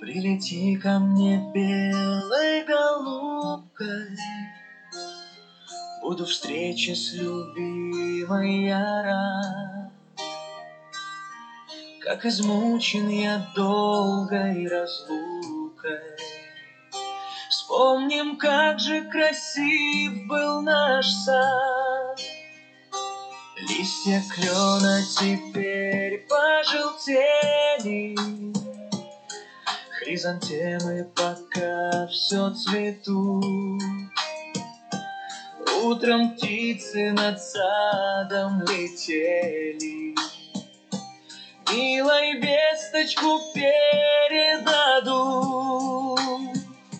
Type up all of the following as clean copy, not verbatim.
Прилети ко мне белой голубкой, буду встрече с любимой я рад. Как измучен я долгой разлукой, вспомним, как же красив был наш сад. Листья клена теперь пожелтели, хризантемы пока все цветут. Утром птицы над садом летели, милой весточку передадут.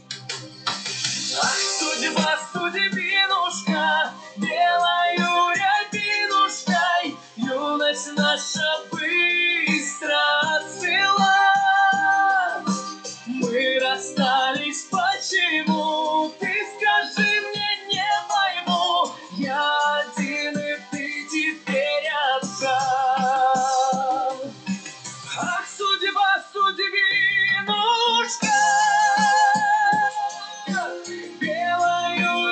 Ах, судьба, судьбинушка, белою рябинушкой юность наша быстро отцвела. Мы расстались, почему? Ты скажи мне, не пойму. Я один, и ты теперь одна. Ах, судьба, судьбинушка, белою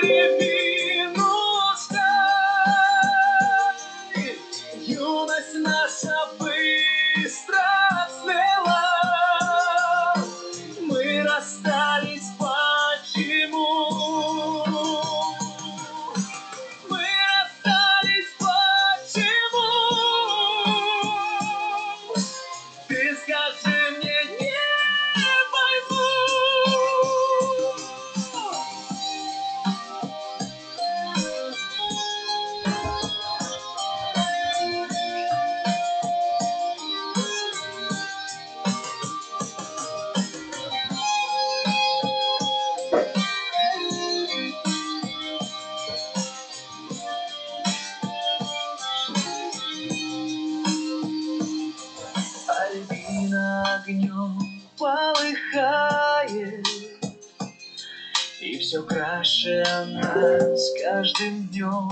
рябинушкой юность наша быстро отцвела. Мы расстались, почему? Мы расстались, почему? Ты скажи мне, не пойму. Альбина огнем полыхает, и все краше она с каждым днем.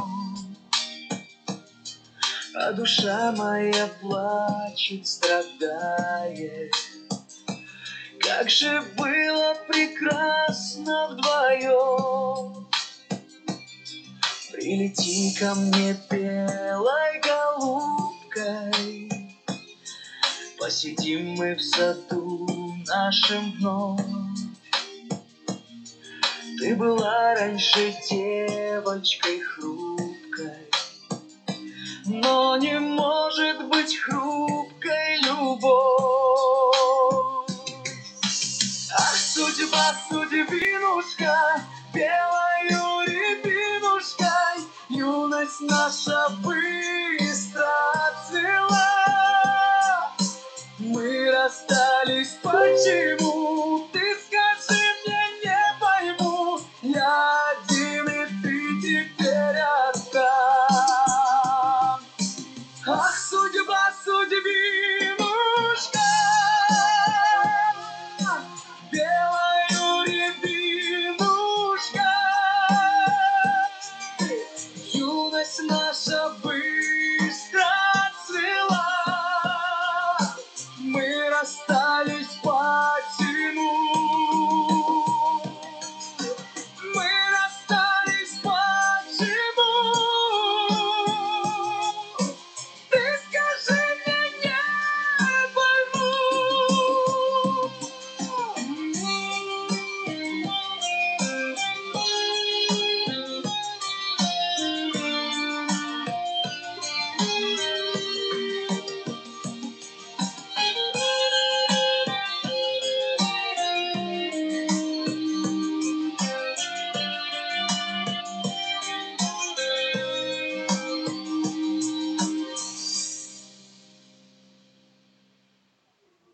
А душа моя плачет, страдает. Как же было прекрасно вдвоем. Прилети ко мне белой голубкой, посидим мы в саду нашем вновь. Ты была раньше девочкой хрупкой, но не может быть хрупкой любовь. Ах, судьба, судьбинушка, белою рябинушкой юность наша быстро отцвела. Мы расстались, почему?